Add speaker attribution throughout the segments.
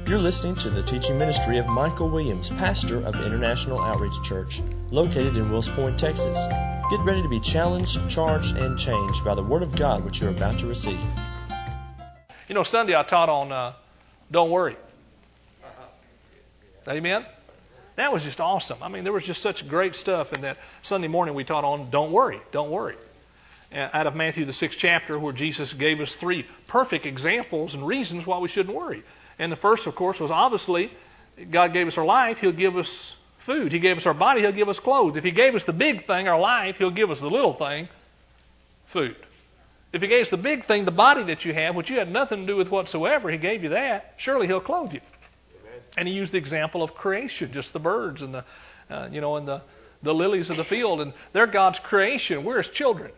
Speaker 1: You're listening to the teaching ministry of Michael Williams, pastor of International Outreach Church, located in Wills Point, Texas. Get ready to be challenged, charged, and changed by the Word of God which you're about to receive.
Speaker 2: You know, Sunday I taught on Don't Worry. Amen? That was just awesome. I mean, there was just such great stuff in that. Sunday morning we taught on Don't Worry, Don't Worry. Out of Matthew, the 6th chapter, where Jesus gave us 3 perfect examples and reasons why we shouldn't worry. And the first, of course, was obviously God gave us our life, He'll give us food. He gave us our body, He'll give us clothes. If He gave us the big thing, our life, He'll give us the little thing, food. If He gave us the big thing, the body that you have, which you had nothing to do with whatsoever, He gave you that, surely He'll clothe you. Amen. And He used the example of creation, just the birds and the lilies of the field, and they're God's creation. We're His children.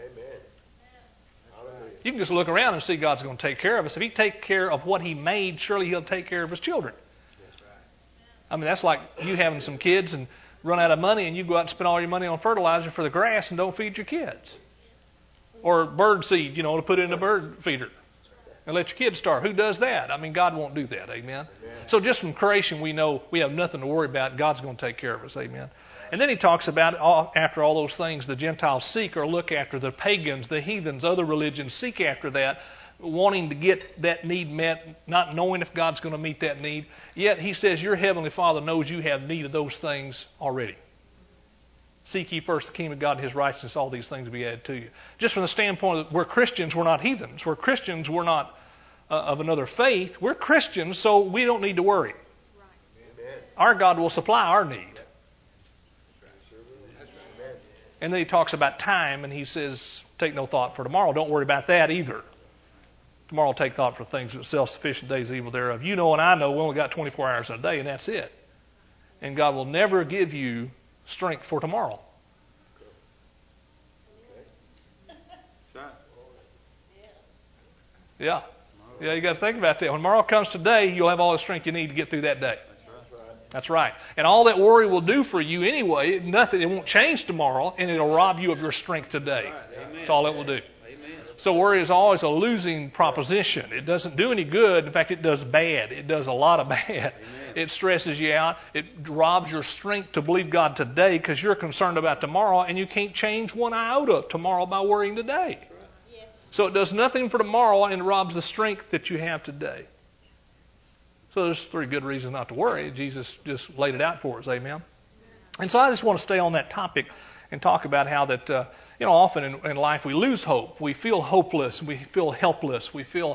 Speaker 2: You can just look around and see God's going to take care of us. If He takes care of what He made, surely He'll take care of His children. That's right. I mean, that's like you having some kids and run out of money and you go out and spend all your money on fertilizer for the grass and don't feed your kids. Or bird seed, to put in a bird feeder and let your kids starve. Who does that? I mean, God won't do that. Amen. So just from creation, we know we have nothing to worry about. God's going to take care of us. Amen. And then he talks about after all those things the Gentiles seek or look after, the pagans, the heathens, other religions seek after that, wanting to get that need met, not knowing if God's going to meet that need. Yet he says your heavenly Father knows you have need of those things already. Seek ye first the kingdom of God and His righteousness, all these things will be added to you. Just from the standpoint that we're Christians, we're not heathens. We're Christians, we're not of another faith. We're Christians, so we don't need to worry. Right. Our God will supply our need. And then he talks about time, and he says, take no thought for tomorrow. Don't worry about that either. Tomorrow will take thought for things that self-sufficient days evil thereof. You know and I know we only got 24 hours in a day, and that's it. And God will never give you strength for tomorrow. Yeah. Yeah, you got to think about that. When tomorrow comes today, you'll have all the strength you need to get through that day. That's right. And all that worry will do for you anyway, nothing. It won't change tomorrow, and it'll rob you of your strength today. That's all it will do. So worry is always a losing proposition. It doesn't do any good. In fact, it does bad. It does a lot of bad. It stresses you out. It robs your strength to believe God today because you're concerned about tomorrow, and you can't change one iota of tomorrow by worrying today. So it does nothing for tomorrow, and it robs the strength that you have today. So there's 3 good reasons not to worry. Jesus just laid it out for us. Amen. And so I just want to stay on that topic and talk about how that, often in life we lose hope. We feel hopeless. We feel helpless. We feel,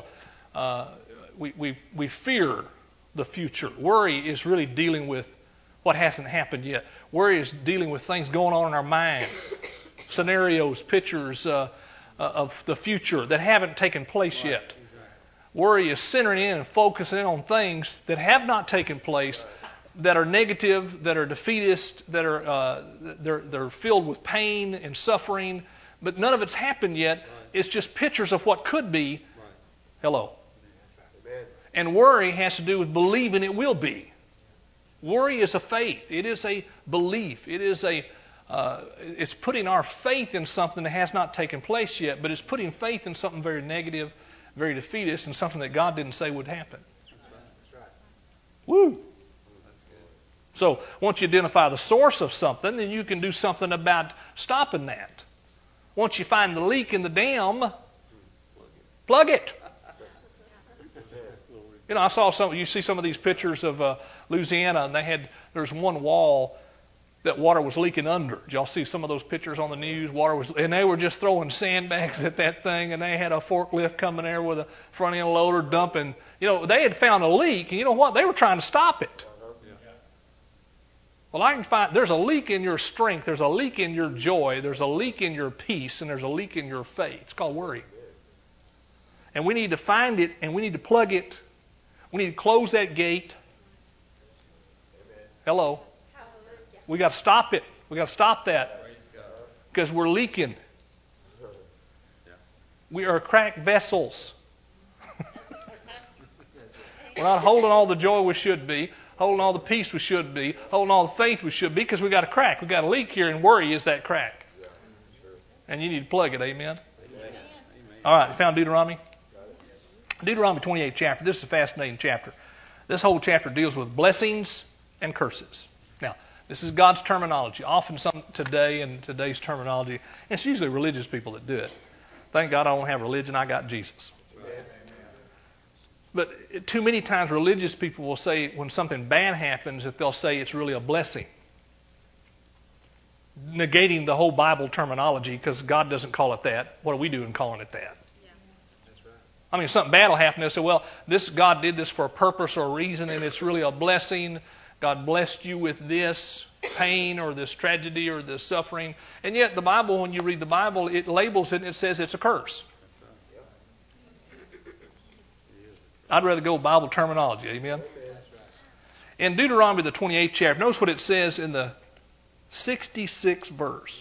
Speaker 2: we fear the future. Worry is really dealing with what hasn't happened yet. Worry is dealing with things going on in our mind, scenarios, pictures of the future that haven't taken place yet. Worry is centering in and focusing in on things that have not taken place, that are negative, that are defeatist, that are they're filled with pain and suffering, but none of it's happened yet. It's just pictures of what could be. Hello. And worry has to do with believing it will be. Worry is a faith. It is a belief. It is it's putting our faith in something that has not taken place yet, but it's putting faith in something very negative, very defeatist, and something that God didn't say would happen. That's right. Woo! So once you identify the source of something, then you can do something about stopping that. Once you find the leak in the dam, plug it. I saw you see some of these pictures of Louisiana, and there's one wall that water was leaking under. Did y'all see some of those pictures on the news? And they were just throwing sandbags at that thing, and they had a forklift coming there with a front end loader dumping. They had found a leak, and you know what? They were trying to stop it. Well, I can find there's a leak in your strength, there's a leak in your joy, there's a leak in your peace, and there's a leak in your faith. It's called worry. And we need to find it, and we need to plug it. We need to close that gate. Hello. We got to stop it. We got to stop that because we're leaking. We are cracked vessels. We're not holding all the joy we should be, holding all the peace we should be, holding all the faith we should be because we got a crack. We got a leak here, and worry is that crack. And you need to plug it. Amen. All right, you found Deuteronomy? Deuteronomy 28th chapter. This is a fascinating chapter. This whole chapter deals with blessings and curses. Now, this is God's terminology. Often today, in today's terminology, it's usually religious people that do it. Thank God I don't have religion, I got Jesus. But too many times religious people will say when something bad happens that they'll say it's really a blessing. Negating the whole Bible terminology because God doesn't call it that. What are we doing calling it that? Yeah. I mean, something bad will happen. They say, well, God did this for a purpose or a reason, and it's really a blessing. God blessed you with this pain or this tragedy or this suffering. And yet the Bible, when you read the Bible, it labels it and it says it's a curse. I'd rather go Bible terminology. Amen? In Deuteronomy, the 28th chapter, notice what it says in the 66th verse.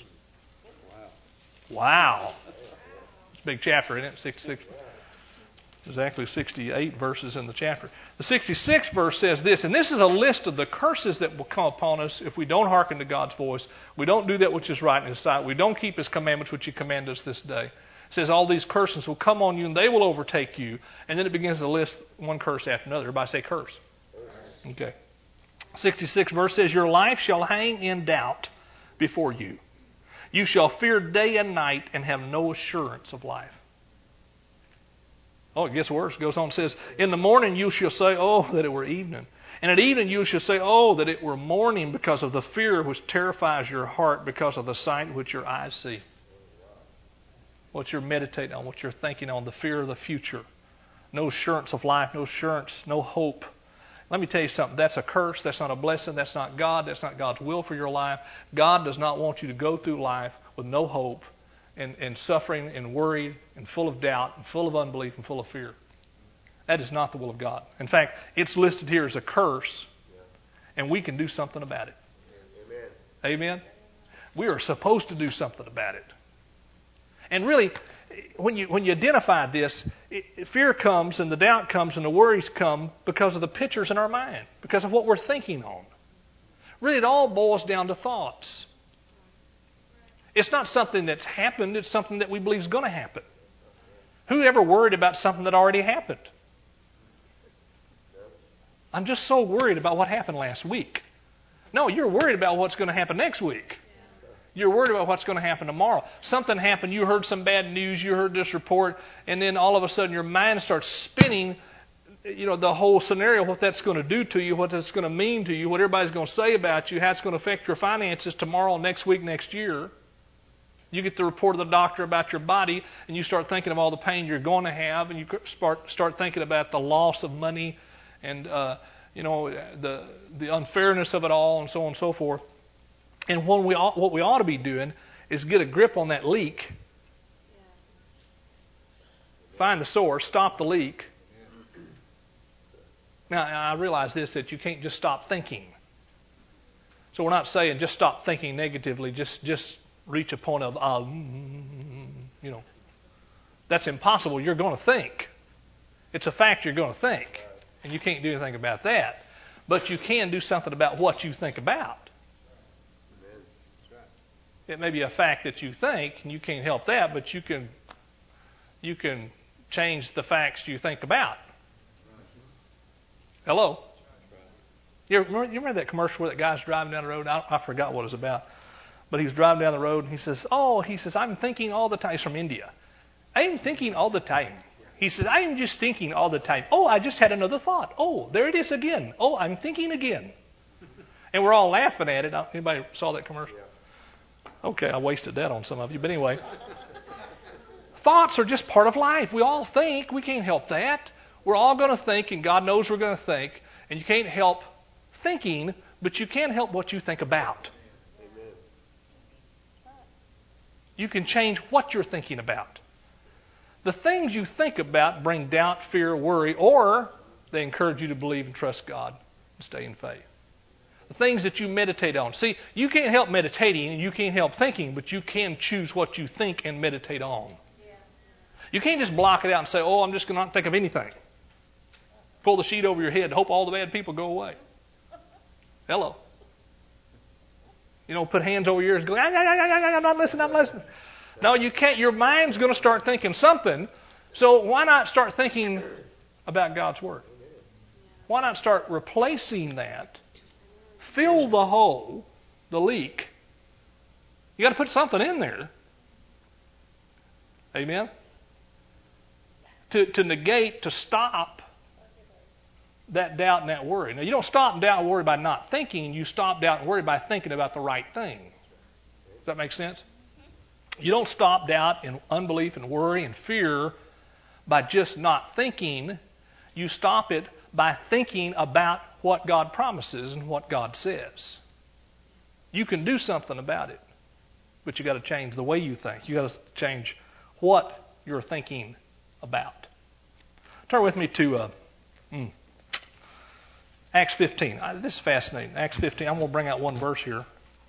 Speaker 2: Wow. It's a big chapter, isn't it? 66. There's actually 68 verses in the chapter. The 66th verse says this, and this is a list of the curses that will come upon us if we don't hearken to God's voice, we don't do that which is right in His sight, we don't keep His commandments which He commanded us this day. It says all these curses will come on you and they will overtake you. And then it begins to list one curse after another. Everybody say curse. Okay. 66th verse says, your life shall hang in doubt before you. You shall fear day and night and have no assurance of life. Oh, it gets worse. It goes on and says, in the morning you shall say, oh, that it were evening. And at evening you shall say, oh, that it were morning, because of the fear which terrifies your heart, because of the sight which your eyes see. What you're meditating on, what you're thinking on, the fear of the future. No assurance of life, no assurance, no hope. Let me tell you something. That's a curse. That's not a blessing. That's not God. That's not God's will for your life. God does not want you to go through life with no hope and suffering and worry and full of doubt and full of unbelief and full of fear. That is not the will of God. In fact, it's listed here as a curse, and we can do something about it. Amen? We are supposed to do something about it. And really, when you identify this, fear comes and the doubt comes and the worries come because of the pictures in our mind, because of what we're thinking on. Really, it all boils down to thoughts. It's not something that's happened, it's something that we believe is going to happen. Who ever worried about something that already happened? I'm just so worried about what happened last week. No, you're worried about what's going to happen next week. You're worried about what's going to happen tomorrow. Something happened, you heard some bad news, you heard this report, and then all of a sudden your mind starts spinning, the whole scenario, what that's going to do to you, what that's going to mean to you, what everybody's going to say about you, how it's going to affect your finances tomorrow, next week, next year. You get the report of the doctor about your body, and you start thinking of all the pain you're going to have, and you start thinking about the loss of money and the unfairness of it all, and so on and so forth. And what we ought to be doing is get a grip on that leak, find the source, stop the leak. Now, I realize this, that you can't just stop thinking. So we're not saying just stop thinking negatively, just reach a point of, that's impossible. You're going to think. It's a fact you're going to think. And you can't do anything about that. But you can do something about what you think about. It may be a fact that you think, and you can't help that, but you can change the facts you think about. Hello? You remember that commercial where that guy's driving down the road? I forgot what it was about. But he was driving down the road, and he says, I'm thinking all the time. He's from India. I'm thinking all the time. He says, I'm just thinking all the time. Oh, I just had another thought. Oh, there it is again. Oh, I'm thinking again. And we're all laughing at it. Anybody saw that commercial? Okay, I wasted that on some of you. But anyway, thoughts are just part of life. We all think. We can't help that. We're all going to think, and God knows we're going to think. And you can't help thinking, but you can help what you think about. You can change what you're thinking about. The things you think about bring doubt, fear, worry, or they encourage you to believe and trust God and stay in faith. The things that you meditate on. See, you can't help meditating and you can't help thinking, but you can choose what you think and meditate on. You can't just block it out and say, I'm just going to not think of anything. Pull the sheet over your head and hope all the bad people go away. Hello. Put hands over your ears and go, I'm not listening. No, you can't. Your mind's going to start thinking something. So why not start thinking about God's Word? Why not start replacing that? Fill the hole, the leak. You got to put something in there. Amen? To negate, to stop that doubt and that worry. Now, you don't stop doubt and worry by not thinking. You stop doubt and worry by thinking about the right thing. Does that make sense? You don't stop doubt and unbelief and worry and fear by just not thinking. You stop it by thinking about what God promises and what God says. You can do something about it, but you got to change the way you think. You got to change what you're thinking about. Turn with me to Acts 15. This is fascinating. Acts 15. I'm going to bring out one verse here.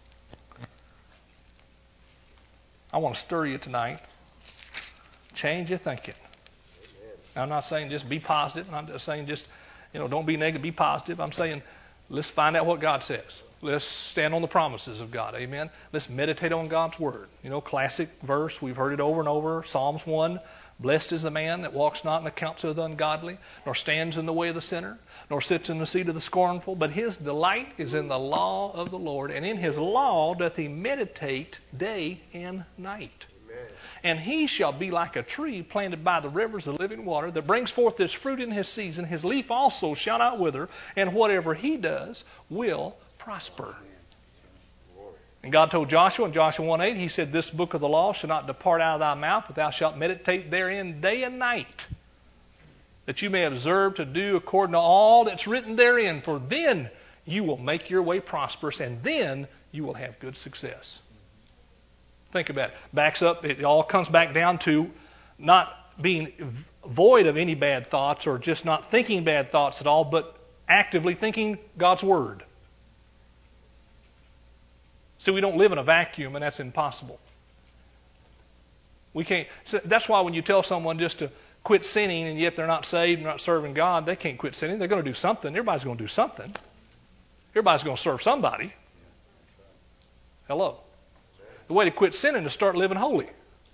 Speaker 2: I want to stir you tonight. Change your thinking. Now, I'm not saying just be positive. I'm not saying just, don't be negative, be positive. I'm saying let's find out what God says. Let's stand on the promises of God. Amen. Let's meditate on God's word. Classic verse. We've heard it over and over. Psalms 1. Blessed is the man that walks not in the counsel of the ungodly, nor stands in the way of the sinner, nor sits in the seat of the scornful. But his delight is in the law of the Lord, and in his law doth he meditate day and night. Amen. And he shall be like a tree planted by the rivers of living water, that brings forth his fruit in his season. His leaf also shall not wither, and whatever he does will prosper. And God told Joshua in Joshua 1:8, he said, this book of the law shall not depart out of thy mouth, but thou shalt meditate therein day and night, that you may observe to do according to all that's written therein. For then you will make your way prosperous, and then you will have good success. Think about it. It all comes back down to not being void of any bad thoughts or just not thinking bad thoughts at all, but actively thinking God's word. See, we don't live in a vacuum, and that's impossible. We can't. So that's why when you tell someone just to quit sinning, and yet they're not saved, and not serving God, they can't quit sinning. They're going to do something. Everybody's going to do something. Everybody's going to serve somebody. Hello. The way to quit sinning is to start living holy.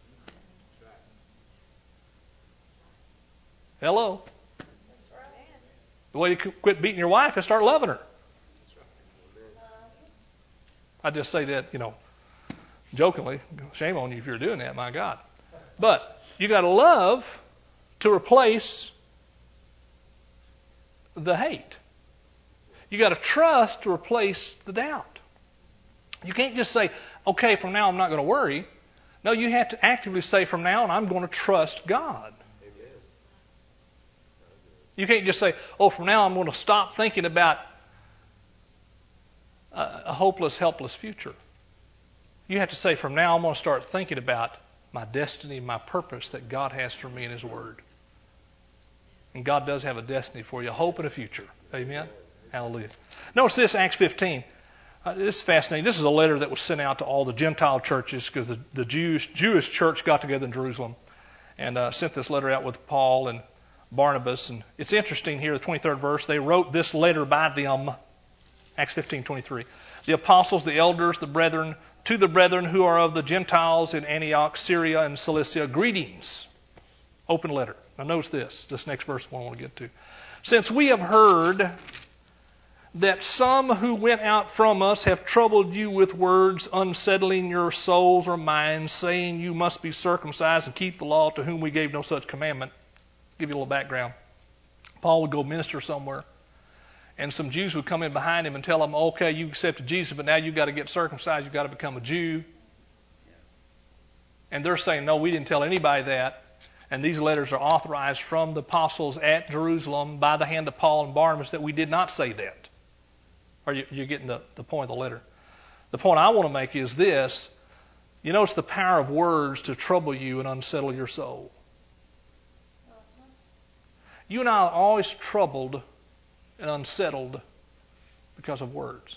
Speaker 2: Hello. The way to quit beating your wife is start loving her. I just say that, jokingly. Shame on you if you're doing that, my God. But you got to love to replace the hate. You got to trust to replace the doubt. You can't just say, okay, from now I'm not going to worry. No, you have to actively say, from now on I'm going to trust God. Amen. You can't just say, from now I'm going to stop thinking about a hopeless, helpless future. You have to say, from now I'm going to start thinking about my destiny, my purpose that God has for me in His Word. And God does have a destiny for you, a hope and a future. Amen? Hallelujah. Notice this, Acts 15. This is fascinating. This is a letter that was sent out to all the Gentile churches because the Jewish church got together in Jerusalem and sent this letter out with Paul and Barnabas. And it's interesting here, the 23rd verse, they wrote this letter by them. Acts 15:23. The apostles, the elders, the brethren, to the brethren who are of the Gentiles in Antioch, Syria, and Cilicia, greetings. Open letter. Now notice this next verse I want to get to. Since we have heard that some who went out from us have troubled you with words, unsettling your souls or minds, saying you must be circumcised and keep the law, to whom we gave no such commandment. I'll give you a little background. Paul would go minister somewhere, and some Jews would come in behind him and tell him, okay, you accepted Jesus, but now you've got to get circumcised, you've got to become a Jew. And they're saying, no, we didn't tell anybody that. And these letters are authorized from the apostles at Jerusalem by the hand of Paul and Barnabas that we did not say that. Are you getting the point of the letter? The point I want to make is this. You notice the power of words to trouble you and unsettle your soul. You and I are always troubled and unsettled because of words.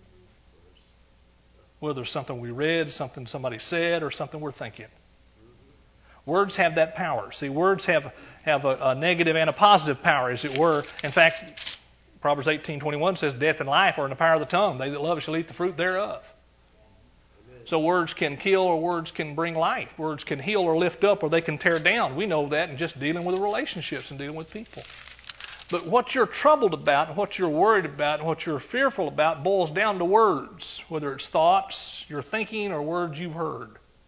Speaker 2: Whether it's something we read, something somebody said, or something we're thinking. Words have that power. See, words have a negative and a positive power, as it were. In fact, Proverbs 18:21 says, death and life are in the power of the tongue. They that love shall eat the fruit thereof. Amen. So words can kill or words can bring life. Words can heal or lift up or they can tear down. We know that in just dealing with relationships and dealing with people. But what you're troubled about, and what you're worried about, and what you're fearful about boils down to words, whether it's thoughts you're thinking or words you've heard.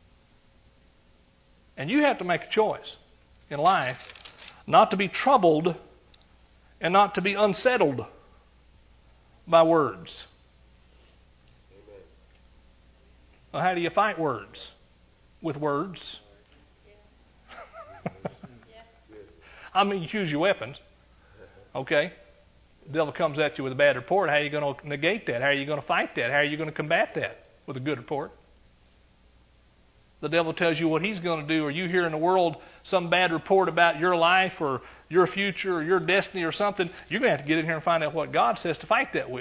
Speaker 2: And you have to make a choice in life not to be troubled and not to be unsettled by words.
Speaker 3: Amen.
Speaker 2: Well, how do you fight words? With words. I mean, you choose your weapons. Okay? The devil comes at you with a bad report. How are you going to negate that? How are you going to fight that? How are you going to combat that? With a good report. The devil tells you what he's going to do, or you hear in the world some bad report about your life or your future or your destiny or something. You're going to have to get in here and find out what God says to fight that with.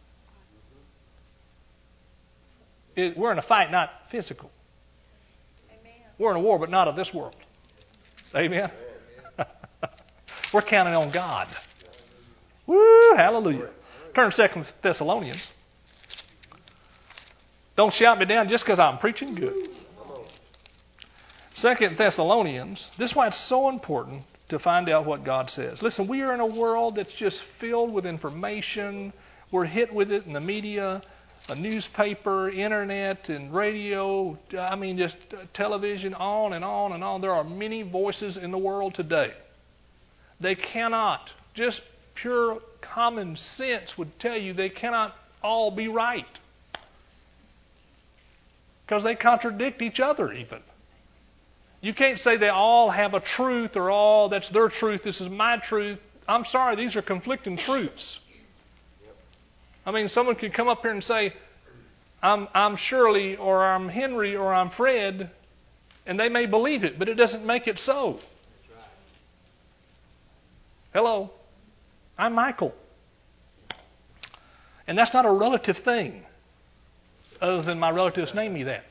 Speaker 2: We're in a fight, not physical.
Speaker 4: Amen.
Speaker 2: We're in a war, but not of this world. Amen? We're counting on God. Woo, hallelujah. Turn to 2 Thessalonians. Don't shout me down just because I'm preaching good. 2 Thessalonians, this is why it's so important to find out what God says. Listen, we are in a world that's just filled with information. We're hit with it in the media, a newspaper, internet, and radio. I mean, just television, on and on and on. There are many voices in the world today. They cannot, just pure common sense would tell you they cannot all be right. Because they contradict each other even. You can't say they all have a truth or all that's their truth, this is my truth. I'm sorry, these are conflicting truths. I mean, someone could come up here and say, I'm Shirley or I'm Henry or I'm Fred, and they may believe it, but it doesn't make it so. Hello, I'm Michael. And that's not a relative thing, other than my relatives name me that.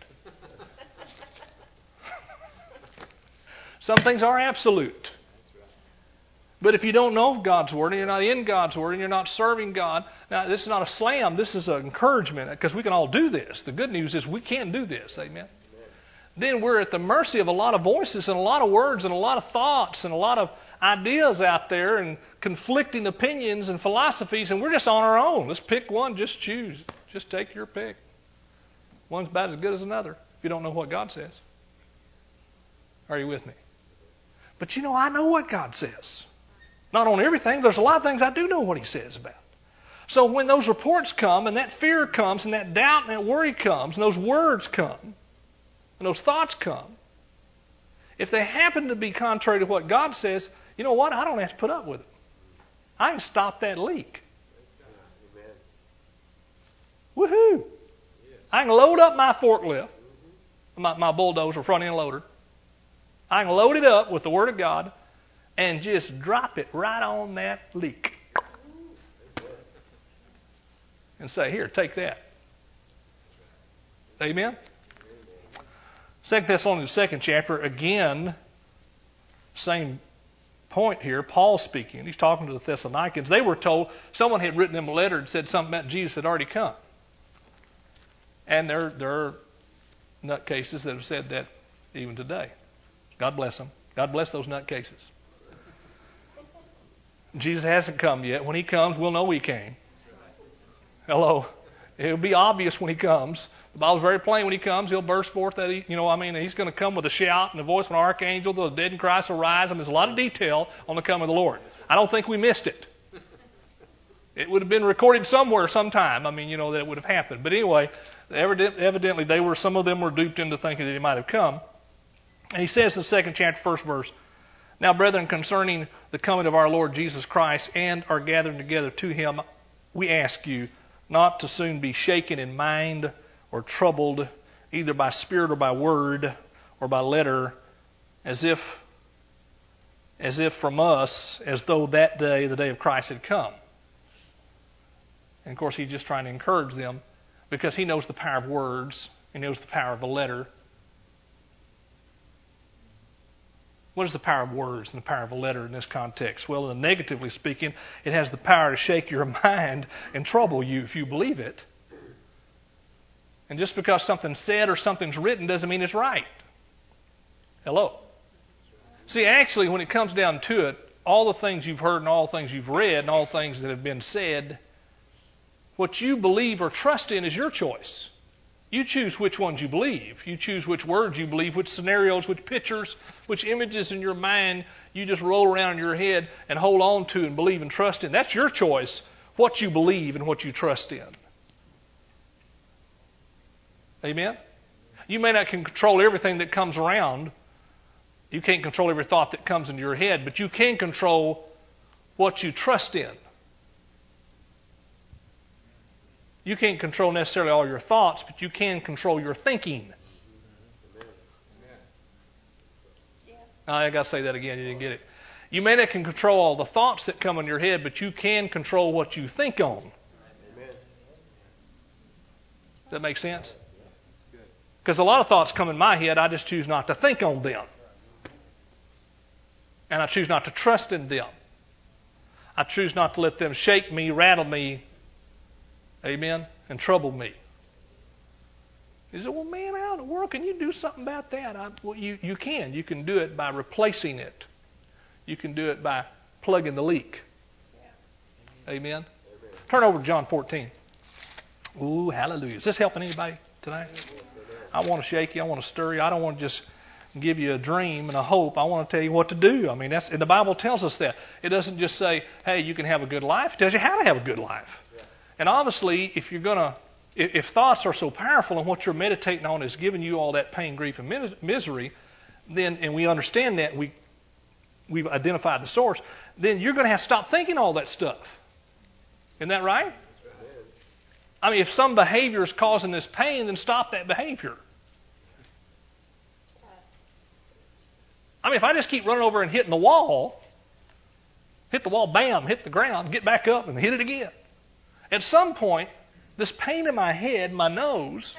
Speaker 2: Some things are absolute. But if you don't know God's Word and you're not in God's Word and you're not serving God, now this is not a slam, this is an encouragement because we can all do this. The good news is we can do this, amen? Then we're at the mercy of a lot of voices and a lot of words and a lot of thoughts and a lot of ideas out there and conflicting opinions and philosophies, and we're just on our own. Let's pick one, just choose. Just take your pick. One's about as good as another if you don't know what God says. Are you with me? But I know what God says. Not on everything. There's a lot of things I do know what He says about. So when those reports come and that fear comes and that doubt and that worry comes and those words come and those thoughts come, if they happen to be contrary to what God says, you know what? I don't have to put up with it. I can stop that leak. Woohoo! I can load up my forklift, my bulldozer, front end loader. I can load it up with the Word of God and just drop it right on that leak. And say, here, take that. Amen? 2 Thessalonians, 2nd chapter, again, same point here. Paul speaking. He's talking to the Thessalonians. They were told, someone had written them a letter and said something about Jesus had already come. And there are nutcases that have said that even today. God bless them. God bless those nutcases. Jesus hasn't come yet. When He comes, we'll know He came. Hello. It'll be obvious when He comes. The Bible's very plain when He comes. He'll burst forth that He's going to come with a shout and the voice of an archangel. The dead in Christ will rise. There's a lot of detail on the coming of the Lord. I don't think we missed it. It would have been recorded somewhere sometime. That it would have happened. But anyway, evidently some of them were duped into thinking that He might have come. And he says in the 2nd chapter, 1st verse, now, brethren, concerning the coming of our Lord Jesus Christ and our gathering together to Him, we ask you not to soon be shaken in mind or troubled, either by spirit or by word or by letter, as if from us, as though that day, the day of Christ, had come. And of course, he's just trying to encourage them because he knows the power of words. He knows the power of a letter. What is the power of words and the power of a letter in this context? Well, negatively speaking, it has the power to shake your mind and trouble you if you believe it. And just because something's said or something's written doesn't mean it's right. Hello? See, actually, when it comes down to it, all the things you've heard and all the things you've read and all the things that have been said, what you believe or trust in is your choice. You choose which ones you believe. You choose which words you believe, which scenarios, which pictures, which images in your mind you just roll around in your head and hold on to and believe and trust in. That's your choice, what you believe and what you trust in. Amen? You may not control everything that comes around. You can't control every thought that comes into your head, but you can control what you trust in. You can't control necessarily all your thoughts, but you can control your thinking. I got to say that again. You didn't get it. You may not can control all the thoughts that come in your head, but you can control what you think on. Does that make sense? Because a lot of thoughts come in my head, I just choose not to think on them. And I choose not to trust in them. I choose not to let them shake me, rattle me, amen, and trouble me. You say, well, man, how in the world can you do something about that? Well, you can. You can do it by replacing it. You can do it by plugging the leak. Yeah. Amen? Turn over to John 14. Ooh, hallelujah. Is this helping anybody tonight? I want to shake you. I want to stir you. I don't want to just give you a dream and a hope. I want to tell you what to do. I mean, and the Bible tells us that. It doesn't just say, hey, you can have a good life. It tells you how to have a good life. Yeah. And obviously, if thoughts are so powerful and what you're meditating on is giving you all that pain, grief, and misery, then, and we understand that, we've identified the source, then you're going to have to stop thinking all that stuff. Isn't that right? I mean, if some behavior is causing this pain, then stop that behavior. I mean, if I just keep running over and hitting the wall, bam, hit the ground, get back up and hit it again. At some point, this pain in my head, my nose,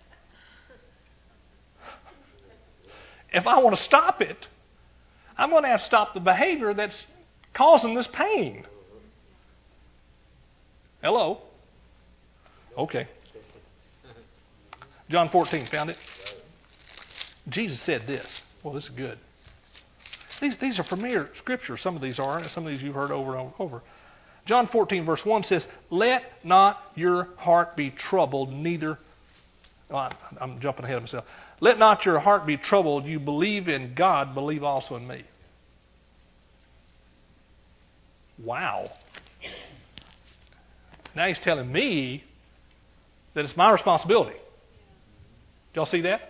Speaker 2: if I want to stop it, I'm going to have to stop the behavior that's causing this pain. Hello? Okay. John 14, found it? Jesus said this. Well, this is good. These are familiar scriptures. Some of these are, and some of these you've heard over and over. John 14, verse 1 says, let not your heart be troubled, neither... Oh, I'm jumping ahead of myself. Let not your heart be troubled. You believe in God, believe also in me. Wow. Now he's telling me that it's my responsibility. Did y'all see that?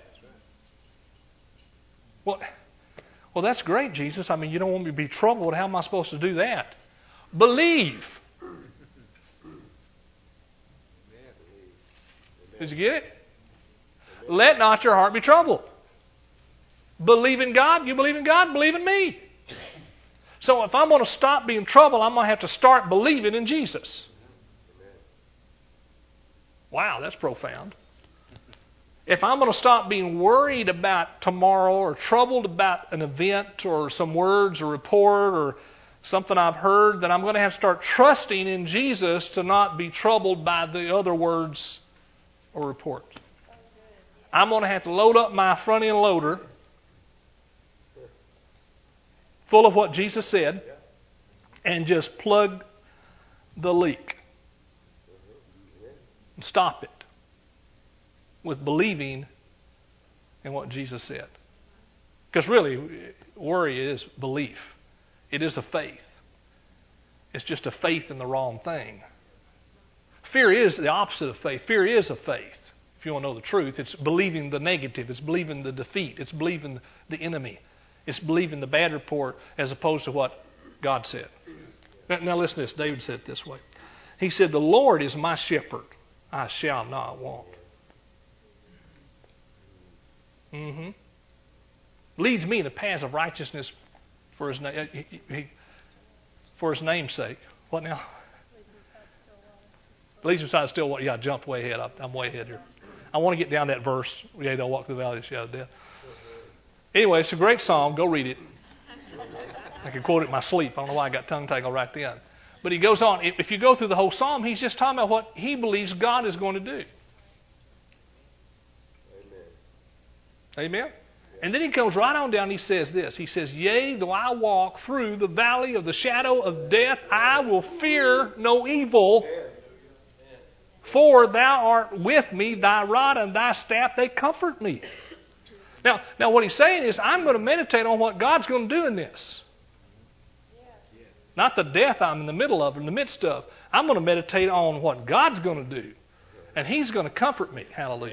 Speaker 2: Well, that's great, Jesus. I mean, you don't want me to be troubled. How am I supposed to do that? Believe. Did you get it? Let not your heart be troubled. Believe in God. You believe in God, believe in me. So if I'm going to stop being troubled, I'm going to have to start believing in Jesus. Wow, that's profound. If I'm going to stop being worried about tomorrow or troubled about an event or some words or report or something I've heard, then I'm going to have to start trusting in Jesus to not be troubled by the other words or reports. I'm going to have to load up my front end loader full of what Jesus said and just plug the leak. And stop it with believing in what Jesus said. Because really, worry is belief. It is a faith. It's just a faith in the wrong thing. Fear is the opposite of faith. Fear is a faith. If you want to know the truth, it's believing the negative. It's believing the defeat. It's believing the enemy. It's believing the bad report as opposed to what God said. Now listen to this. David said it this way. He said, the Lord is my shepherd. I shall not want. Leads me in the paths of righteousness for his name's sake. What now? Leads beside still water. Yeah, I jumped way ahead. I'm way ahead here. I want to get down that verse. Yeah, they'll walk through the valley of the shadow of death. Anyway, it's a great psalm. Go read it. I can quote it in my sleep. I don't know why I got tongue tangled right then. But he goes on. If you go through the whole psalm, he's just talking about what he believes God is going to do.
Speaker 3: Amen.
Speaker 2: Amen? And then he comes right on down and he says this. He says, yea, though I walk through the valley of the shadow of death, I will fear no evil. For thou art with me, thy rod and thy staff, they comfort me. Now what he's saying is, I'm going to meditate on what God's going to do in this. Not the death I'm in the middle of, in the midst of. I'm going to meditate on what God's going to do. And He's going to comfort me. Hallelujah.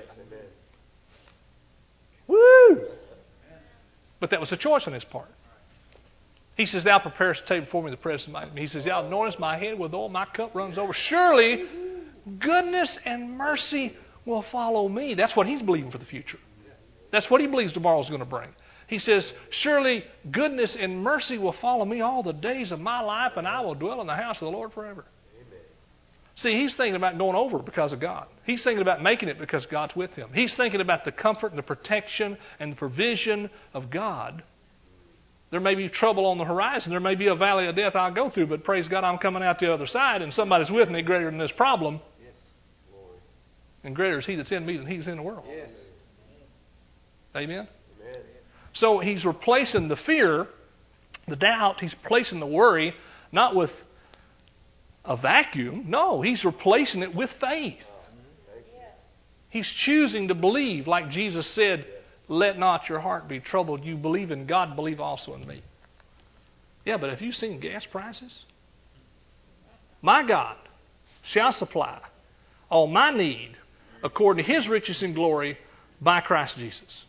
Speaker 2: Woo! But that was a choice on his part. He says, thou preparest a table before me in the presence of my enemy. He says, thou anointest my head with oil, my cup runs over. Surely goodness and mercy will follow me. That's what he's believing for the future. That's what he believes tomorrow's going to bring. He says, surely goodness and mercy will follow me all the days of my life, and I will dwell in the house of the Lord forever. Amen. See, he's thinking about going over because of God. He's thinking about making it because God's with him. He's thinking about the comfort and the protection and the provision of God. There may be trouble on the horizon. There may be a valley of death I'll go through, but praise God, I'm coming out the other side, and somebody's with me greater than this problem.
Speaker 3: Yes, Lord.
Speaker 2: And greater is he that's in me than he's in the world.
Speaker 3: Yes.
Speaker 2: Amen?
Speaker 3: Amen.
Speaker 2: So he's replacing the fear, the doubt, he's replacing the worry, not with a vacuum. No, he's replacing it with faith. He's choosing to believe, like Jesus said, let not your heart be troubled. You believe in God, believe also in me. Yeah, but have you seen gas prices? My God shall supply all my need according to his riches and glory by Christ Jesus.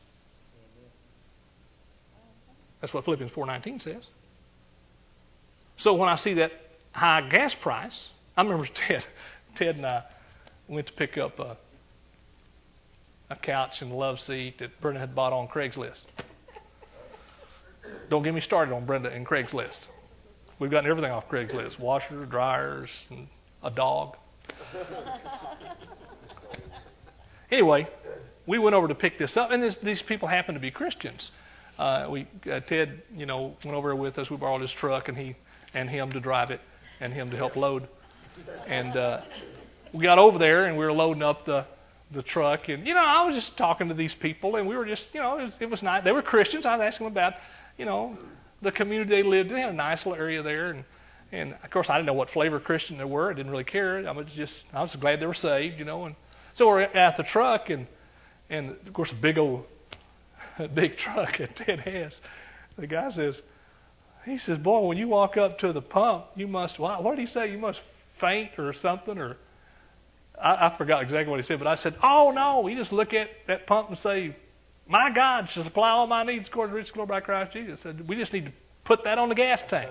Speaker 2: That's what Philippians 4:19 says. So when I see that high gas price, I remember Ted and I went to pick up a couch and love seat that Brenda had bought on Craigslist. Don't get me started on Brenda and Craigslist. We've gotten everything off Craigslist. Washers, dryers, and a dog. Anyway, we went over to pick this up, and these people happen to be Christians. Ted, went over with us. We borrowed his truck, and him to drive it, and him to help load. And we got over there, and we were loading up the truck, and I was just talking to these people, and we were just, it was nice. They were Christians. I was asking them about, the community they lived in. They had a nice little area there, and of course I didn't know what flavor Christian they were. I didn't really care. I was just glad they were saved, And so we're at the truck, and of course a big truck that Ted has. The guy says, boy, when you walk up to the pump, you must, what did he say? You must faint or something, or I forgot exactly what he said, but I said, oh no, you just look at that pump and say, my God shall supply all my needs according to the riches and glory by Christ Jesus. I said, we just need to put that on the gas tank.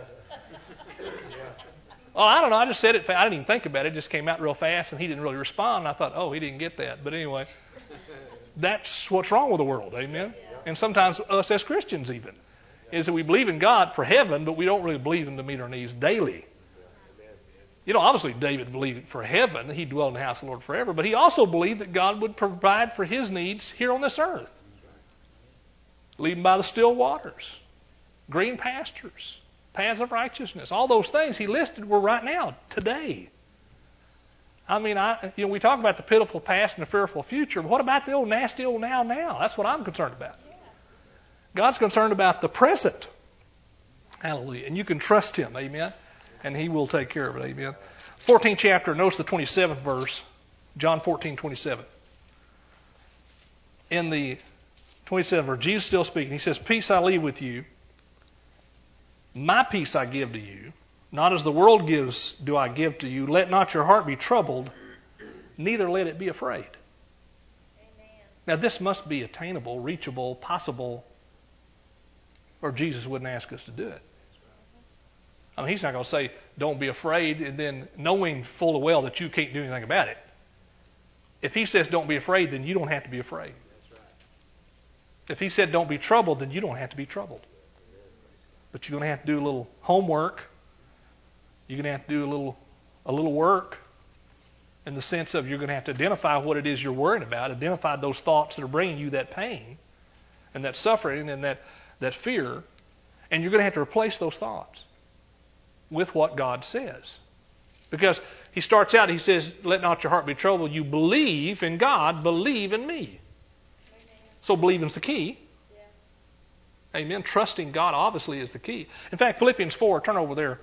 Speaker 2: Oh, I don't know, I just said it, I didn't even think about it, it just came out real fast, and he didn't really respond, and I thought, oh, he didn't get that. But anyway, that's what's wrong with the world, amen? And sometimes us as Christians even, is that we believe in God for heaven, but we don't really believe Him to meet our needs daily. Obviously David believed for heaven, that he'd dwell in the house of the Lord forever, but he also believed that God would provide for his needs here on this earth. Lead him by the still waters, green pastures, paths of righteousness. All those things he listed were right now, today. I mean, we talk about the pitiful past and the fearful future, but what about the old nasty old now? That's what I'm concerned about. God's concerned about the present. Hallelujah. And you can trust Him, amen? And He will take care of it, amen? 14th chapter, notice the 27th verse, John 14:27. In the 27th verse, Jesus still speaking. He says, peace I leave with you, my peace I give to you. Not as the world gives do I give to you. Let not your heart be troubled, neither let it be afraid. Amen. Now this must be attainable, reachable, possible, or Jesus wouldn't ask us to do it. I mean, He's not going to say, don't be afraid, and then knowing full well that you can't do anything about it. If He says don't be afraid, then you don't have to be afraid. If He said don't be troubled, then you don't have to be troubled. But you're going to have to do a little homework. You're going to have to do a little work in the sense of you're going to have to identify what it is you're worrying about, identify those thoughts that are bringing you that pain and that suffering and that fear, and you're going to have to replace those thoughts with what God says. Because He starts out, He says, let not your heart be troubled. You believe in God, believe in me. Amen. So believing's the key. Yeah. Amen. Trusting God obviously is the key. In fact, Philippians 4, turn over there.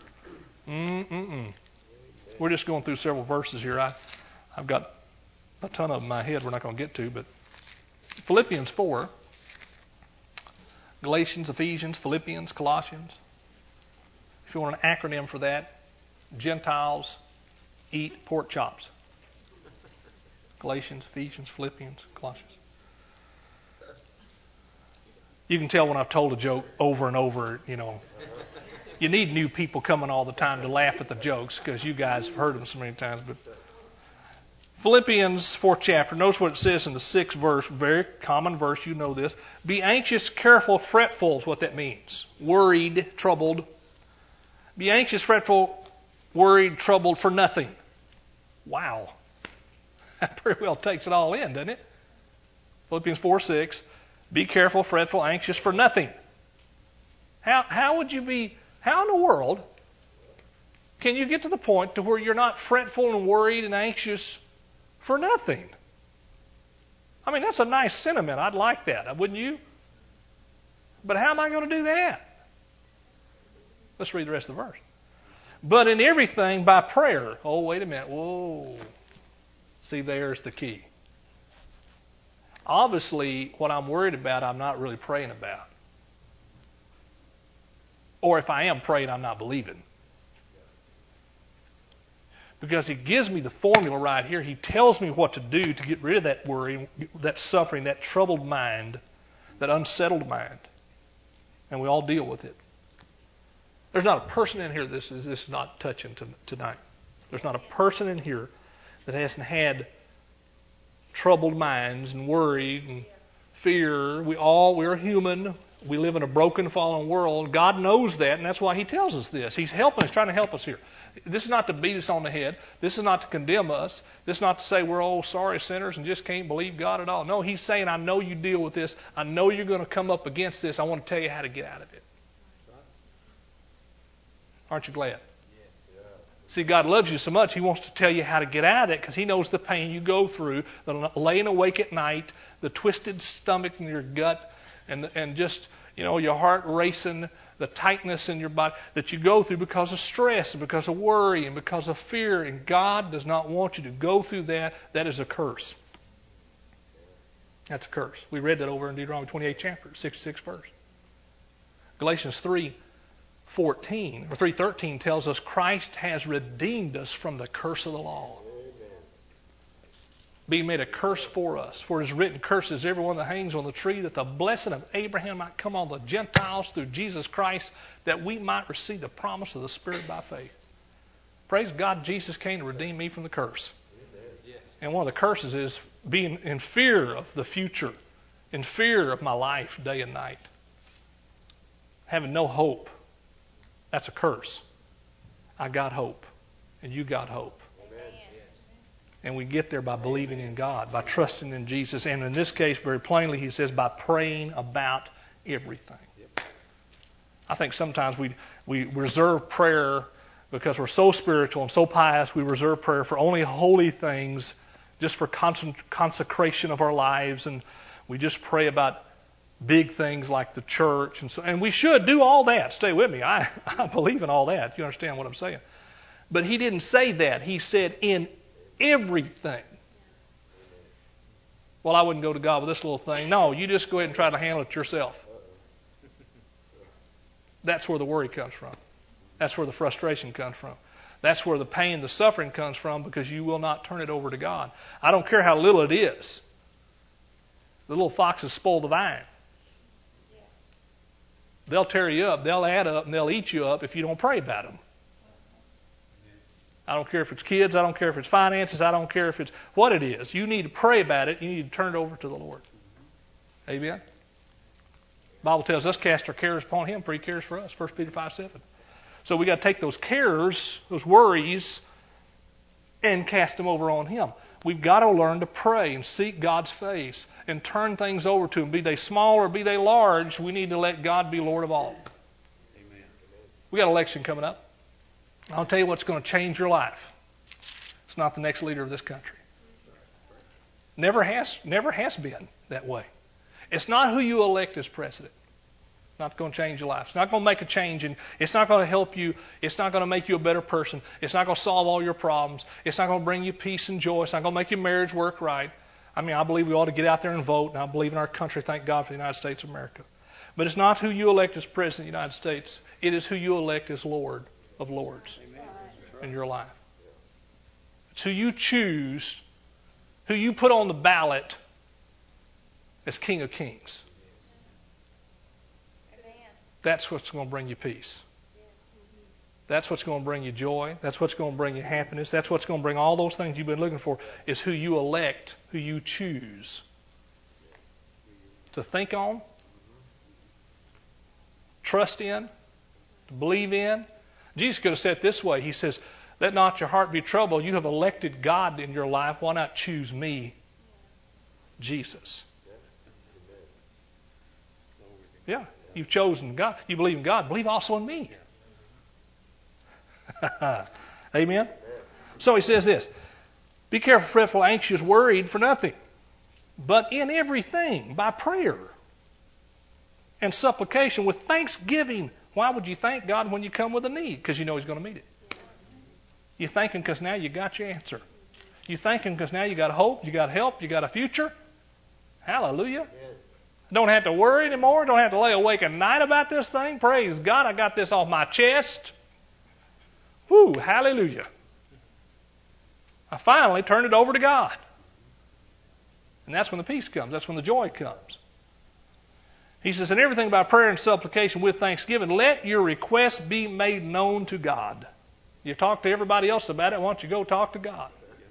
Speaker 2: We're just going through several verses here. I've got a ton of them in my head we're not going to get to, but Philippians 4, Galatians, Ephesians, Philippians, Colossians. If you want an acronym for that, Gentiles eat pork chops. Galatians, Ephesians, Philippians, Colossians. You can tell when I've told a joke over and over, You need new people coming all the time to laugh at the jokes because you guys have heard them so many times. But Philippians 4th chapter, notice what it says in the 6th verse, very common verse, you know this. Be anxious, careful, fretful is what that means. Worried, troubled. Be anxious, fretful, worried, troubled for nothing. Wow. That pretty well takes it all in, doesn't it? Philippians 4:6. Be careful, fretful, anxious for nothing. How would you be, how in the world can you get to the point to where you're not fretful and worried and anxious for nothing? I mean, that's a nice sentiment. I'd like that, wouldn't you? But how am I going to do that? Let's read the rest of the verse. But in everything by prayer. Oh, wait a minute. Whoa. See, there's the key. Obviously, what I'm worried about, I'm not really praying about. Or if I am praying, I'm not believing. Because he gives me the formula right here. He tells me what to do to get rid of that worry, that suffering, that troubled mind, that unsettled mind. And we all deal with it. There's not a person in here this is not touching tonight. There's not a person in here that hasn't had troubled minds and worried and fear. We're human. We live in a broken, fallen world. God knows that, and that's why He tells us this. He's helping us, trying to help us here. This is not to beat us on the head. This is not to condemn us. This is not to say we're all sorry sinners and just can't believe God at all. No, He's saying, I know you deal with this. I know you're going to come up against this. I want to tell you how to get out of it. Aren't you glad? See, God loves you so much, He wants to tell you how to get out of it because He knows the pain you go through, the laying awake at night, the twisted stomach in your gut, and just, your heart racing, the tightness in your body that you go through because of stress and because of worry and because of fear. And God does not want you to go through that. That is a curse. That's a curse. We read that over in Deuteronomy 28 chapter, 66th verse. Galatians 3:14 or 3:13 tells us Christ has redeemed us from the curse of the law. Being made a curse for us. For it is written, curses everyone that hangs on the tree, that the blessing of Abraham might come on the Gentiles through Jesus Christ, that we might receive the promise of the Spirit by faith. Praise God, Jesus came to redeem me from the curse. And one of the curses is being in fear of the future, in fear of my life day and night. Having no hope. That's a curse. I got hope, and you got hope. And we get there by believing in God, by trusting in Jesus. And in this case, very plainly, he says, by praying about everything. I think sometimes we reserve prayer because we're so spiritual and so pious, we reserve prayer for only holy things, just for consecration of our lives. And we just pray about big things like the church. And we should do all that. Stay with me. I believe in all that. You understand what I'm saying? But he didn't say that. He said in everything. Well, I wouldn't go to God with this little thing. No, you just go ahead and try to handle it yourself. That's where the worry comes from. That's where the frustration comes from. That's where the pain, the suffering comes from, because you will not turn it over to God. I don't care how little it is. The little foxes spoil the vine. They'll tear you up, they'll add up, and they'll eat you up if you don't pray about them. I don't care if it's kids, I don't care if it's finances, I don't care if it's what it is. You need to pray about it. You need to turn it over to the Lord. Amen? The Bible tells us cast our cares upon Him, for He cares for us. 1 Peter 5:7. So we got to take those cares, those worries, and cast them over on Him. We've got to learn to pray and seek God's face and turn things over to Him. Be they small or be they large, we need to let God be Lord of all. Amen. We got an election coming up. I'll tell you what's going to change your life. It's not the next leader of this country. Never has been that way. It's not who you elect as president. not going to change your life. It's not going to make a change, and it's not going to help you. It's not going to make you a better person. It's not going to solve all your problems. It's not going to bring you peace and joy. It's not going to make your marriage work right. I mean, I believe we ought to get out there and vote, and I believe in our country. Thank God for the United States of America. But it's not who you elect as President of the United States. It is who you elect as Lord of Lords in your life. It's who you choose, who you put on the ballot as King of Kings. That's what's going to bring you peace. That's what's going to bring you joy. That's what's going to bring you happiness. That's what's going to bring all those things you've been looking for, is who you elect, who you choose to think on, trust in, to believe in. Jesus could have said it this way. He says, let not your heart be troubled. You have elected God in your life. Why not choose me, Jesus? Yeah. You've chosen God. You believe in God. Believe also in me. Amen? So he says this. Be careful, fretful, anxious, worried for nothing. But in everything, by prayer and supplication with thanksgiving. Why would you thank God when you come with a need? Because you know He's going to meet it. You thank Him because now you got your answer. You thank Him because now you got hope, you got help, you got a future. Hallelujah. Don't have to worry anymore. Don't have to lay awake at night about this thing. Praise God, I got this off my chest. Woo, hallelujah. I finally turned it over to God. And that's when the peace comes. That's when the joy comes. He says, in everything by prayer and supplication with thanksgiving, let your requests be made known to God. You talk to everybody else about it. Why don't you go talk to God?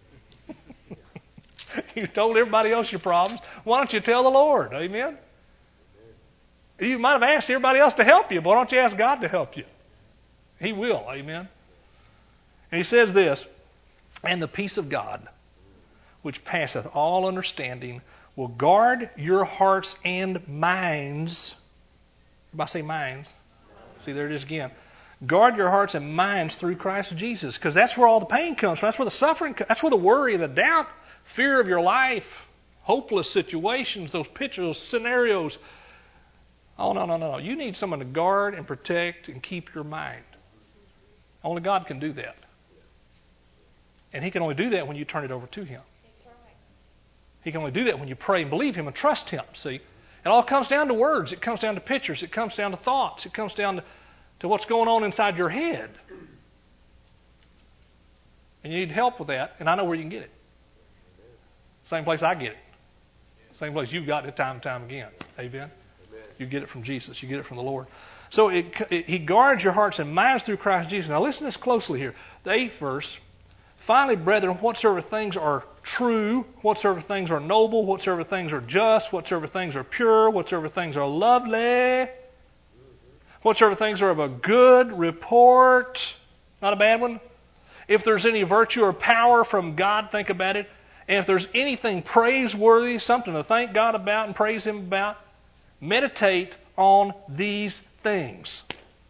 Speaker 2: You told everybody else your problems. Why don't you tell the Lord? Amen? You might have asked everybody else to help you, but why don't you ask God to help you? He will. Amen? And he says this, and the peace of God, which passeth all understanding, will guard your hearts and minds. Everybody say minds. See, there it is again. Guard your hearts and minds through Christ Jesus, because that's where all the pain comes from. That's where the suffering comes. That's where the worry, the doubt, fear of your life, hopeless situations, those pictures, those scenarios. Oh, no. You need someone to guard and protect and keep your mind. Only God can do that. And He can only do that when you turn it over to Him. He can only do that when you pray and believe Him and trust Him. See, it all comes down to words. It comes down to pictures. It comes down to thoughts. It comes down to what's going on inside your head. And you need help with that, and I know where you can get it. Same place I get it. Same place you've got it time and time again. Amen? You get it from Jesus. You get it from the Lord. So He guards your hearts and minds through Christ Jesus. Now listen to this closely here. The 8th verse. Finally, brethren, whatsoever things are true, whatsoever things are noble, whatsoever things are just, whatsoever things are pure, whatsoever things are lovely, whatsoever things are of a good report, not a bad one. If there's any virtue or power from God, think about it. And if there's anything praiseworthy, something to thank God about and praise Him about, meditate on these things.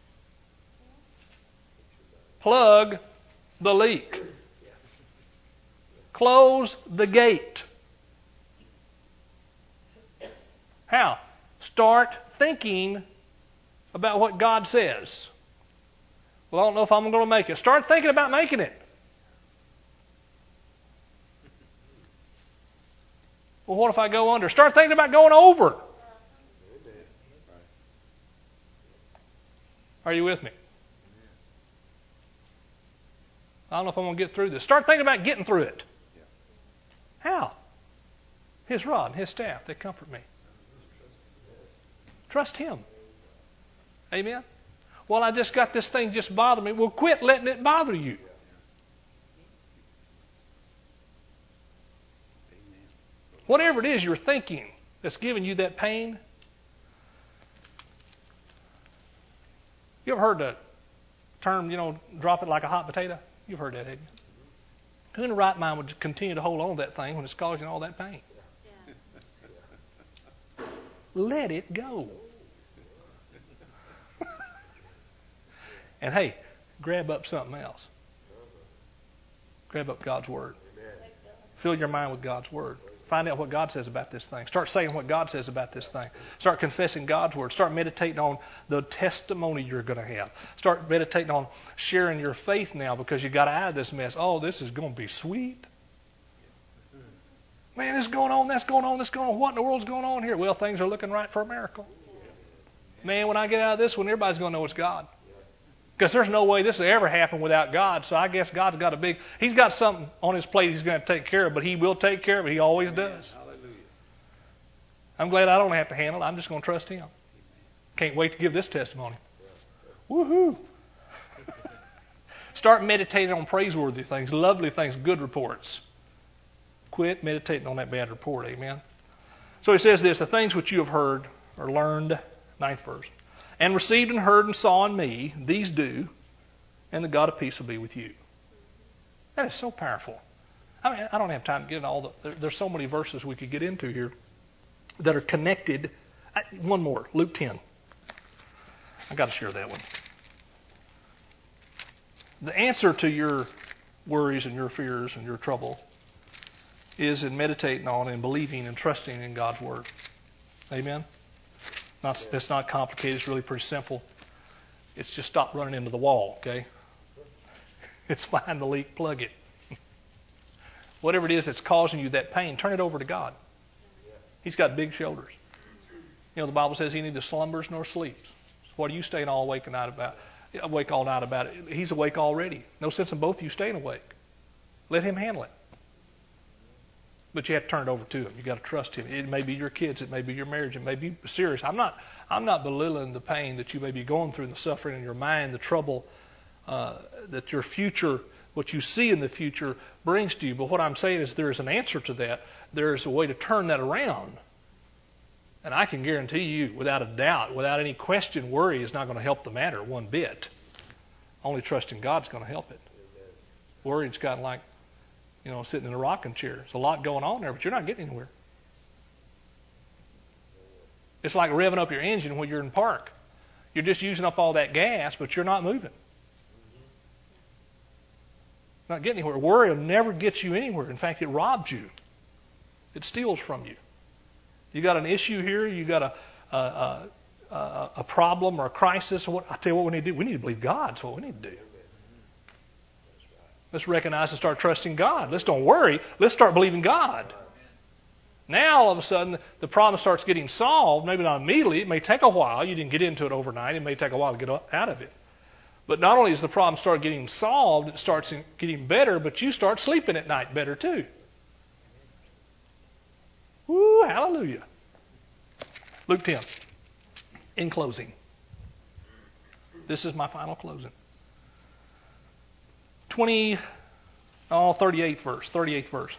Speaker 2: Plug the leak. Close the gate. How? Start thinking about what God says. Well, I don't know if I'm going to make it. Start thinking about making it. Well, what if I go under? Start thinking about going over. Are you with me? I don't know if I'm going to get through this. Start thinking about getting through it. How? His rod and His staff, they comfort me. Trust Him. Amen? Well, I just got this thing just bothering me. Well, quit letting it bother you. Whatever it is you're thinking that's giving you that pain. You ever heard the term, drop it like a hot potato? You've heard that, haven't you? Who in the right mind would continue to hold on to that thing when it's causing all that pain? Yeah. Let it go. And hey, grab up something else. Grab up God's Word. Fill your mind with God's Word. Find out what God says about this thing. Start saying what God says about this thing. Start confessing God's word. Start meditating on the testimony you're going to have. Start meditating on sharing your faith now because you got out of this mess. Oh, this is going to be sweet. Man, this is going on, that's going on, this is going on. What in the world's going on here? Well, things are looking right for a miracle. Man, when I get out of this one, everybody's going to know it's God. Because there's no way this will ever happen without God. So I guess God's got He's got something on His plate He's going to take care of, but He will take care of it. He always does.
Speaker 3: Hallelujah.
Speaker 2: I'm glad I don't have to handle it. I'm just going to trust Him. Can't wait to give this testimony. Woohoo! Start meditating on praiseworthy things, lovely things, good reports. Quit meditating on that bad report. Amen. So he says this, the things which you have heard or learned, 9th verse, and received and heard and saw in me, these do, and the God of peace will be with you. That is so powerful. I mean, I don't have time to get into all there's so many verses we could get into here that are connected. One more, Luke 10. I've got to share that one. The answer to your worries and your fears and your trouble is in meditating on and believing and trusting in God's Word. Amen? It's not complicated. It's really pretty simple. It's just stop running into the wall, okay? It's find the leak, plug it. Whatever it is that's causing you that pain, turn it over to God. He's got big shoulders. You know, the Bible says He neither slumbers nor sleeps. So what are you staying all awake all night about it? He's awake already. No sense in both of you staying awake. Let Him handle it. But you have to turn it over to Him. You've got to trust Him. It may be your kids. It may be your marriage. It may be serious. I'm not belittling the pain that you may be going through and the suffering in your mind, the trouble that your future, what you see in the future brings to you. But what I'm saying is there is an answer to that. There is a way to turn that around. And I can guarantee you, without a doubt, without any question, worry is not going to help the matter one bit. Only trusting God's going to help it. Worry's kind of like, sitting in a rocking chair. There's a lot going on there, but you're not getting anywhere. It's like revving up your engine when you're in park. You're just using up all that gas, but you're not moving. Not getting anywhere. Worry will never get you anywhere. In fact, it robs you. It steals from you. You got an issue here. You got a problem or a crisis. I tell you what we need to do. We need to believe God. That's what we need to do. Let's recognize and start trusting God. Let's don't worry. Let's start believing God. Now, all of a sudden, the problem starts getting solved. Maybe not immediately. It may take a while. You didn't get into it overnight. It may take a while to get out of it. But not only does the problem start getting solved, it starts getting better, but you start sleeping at night better too. Woo, hallelujah. Luke 10. In closing. This is my final closing. 38th verse.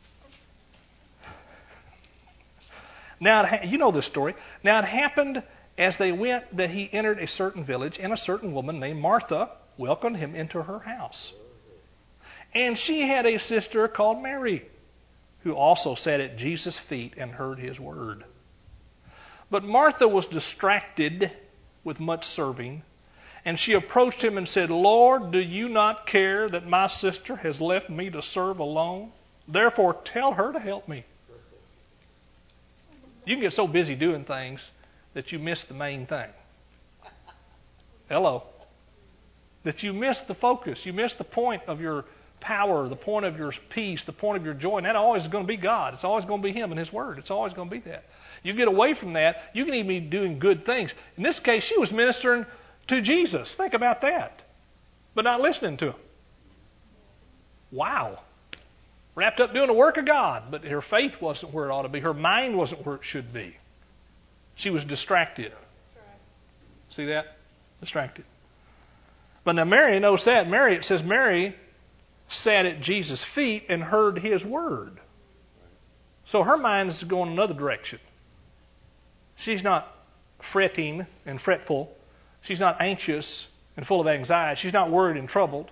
Speaker 2: Now, you know this story. Now it happened as they went that he entered a certain village, and a certain woman named Martha welcomed him into her house. And she had a sister called Mary, who also sat at Jesus' feet and heard his word. But Martha was distracted with much serving, and she approached him and said, Lord, do you not care that my sister has left me to serve alone? Therefore, tell her to help me. You can get so busy doing things that you miss the main thing. Hello. That you miss the focus. You miss the point of your power, the point of your peace, the point of your joy. And that always is going to be God. It's always going to be Him and His Word. It's always going to be that. You get away from that, you can even be doing good things. In this case, she was ministering to Jesus. Think about that. But not listening to Him. Wow. Wrapped up doing the work of God, but her faith wasn't where it ought to be. Her mind wasn't where it should be. She was distracted. See that? Distracted. But now Mary knows that. It says Mary sat at Jesus' feet and heard His word. So her mind is going another direction. She's not fretting and fretful. She's not anxious and full of anxiety. She's not worried and troubled.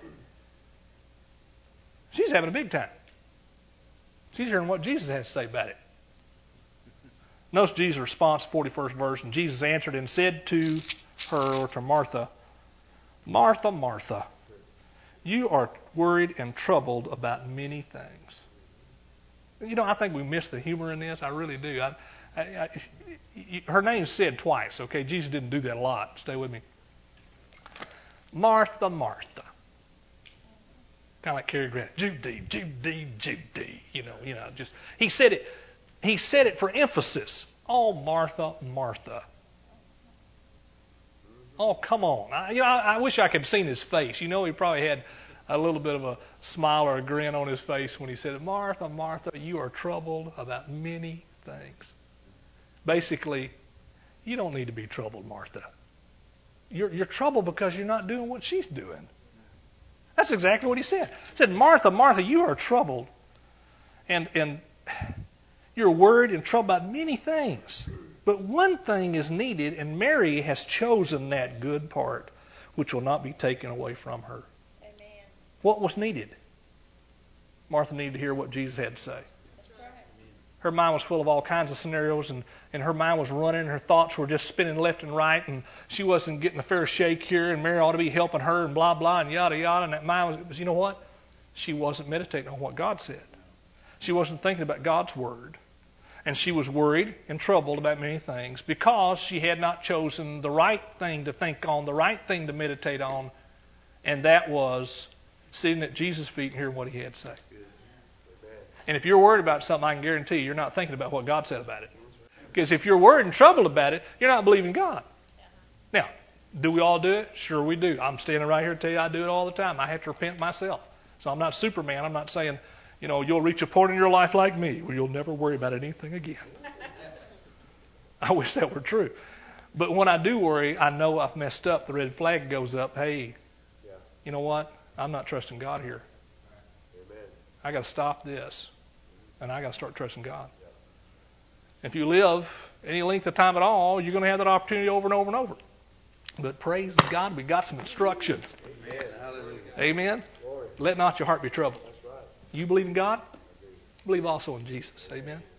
Speaker 2: She's having a big time. She's hearing what Jesus has to say about it. Notice Jesus' response, 41st verse. And Jesus answered and said to her, or to Martha, Martha, Martha, you are worried and troubled about many things. I think we miss the humor in this. I really do. Her name's said twice, okay? Jesus didn't do that a lot. Stay with me. Martha, Martha. Kind of like Cary Grant. Judy, Judy, Judy. Just he said it for emphasis. Oh, Martha, Martha. Oh, come on. I wish I could have seen his face. He probably had a little bit of a smile or a grin on his face when he said, Martha, Martha, you are troubled about many things. Basically, you don't need to be troubled, Martha. You're troubled because you're not doing what she's doing. That's exactly what he said. He said, Martha, Martha, you are troubled. And you're worried and troubled about many things. But one thing is needed, and Mary has chosen that good part, which will not be taken away from her.
Speaker 4: Amen.
Speaker 2: What was needed? Martha needed to hear what Jesus had to say.
Speaker 4: That's right.
Speaker 2: Her mind was full of all kinds of scenarios, and her mind was running, and her thoughts were just spinning left and right, and she wasn't getting a fair shake here, and Mary ought to be helping her, and blah, blah, and yada, yada, and that mind was, you know what? She wasn't meditating on what God said. She wasn't thinking about God's Word. And she was worried and troubled about many things because she had not chosen the right thing to think on, the right thing to meditate on, and that was sitting at Jesus' feet and hearing what he had to say. And if you're worried about something, I can guarantee you're not thinking about what God said about it. Because if you're worried and troubled about it, you're not believing God. Now, do we all do it? Sure we do. I'm standing right here to tell you I do it all the time. I have to repent myself. So I'm not Superman. I'm not saying, you'll reach a point in your life like me where you'll never worry about anything again. I wish that were true. But when I do worry, I know I've messed up. The red flag goes up. Hey, you know what? I'm not trusting God here.
Speaker 3: Amen.
Speaker 2: I got to stop this, and I got to start trusting God. If you live any length of time at all, you're going to have that opportunity over and over and over. But praise God, we got some instruction.
Speaker 3: Amen. Hallelujah.
Speaker 2: Amen.
Speaker 3: Glory.
Speaker 2: Let not your heart be troubled.
Speaker 3: That's right.
Speaker 2: You believe in God? Believe also in Jesus. Amen.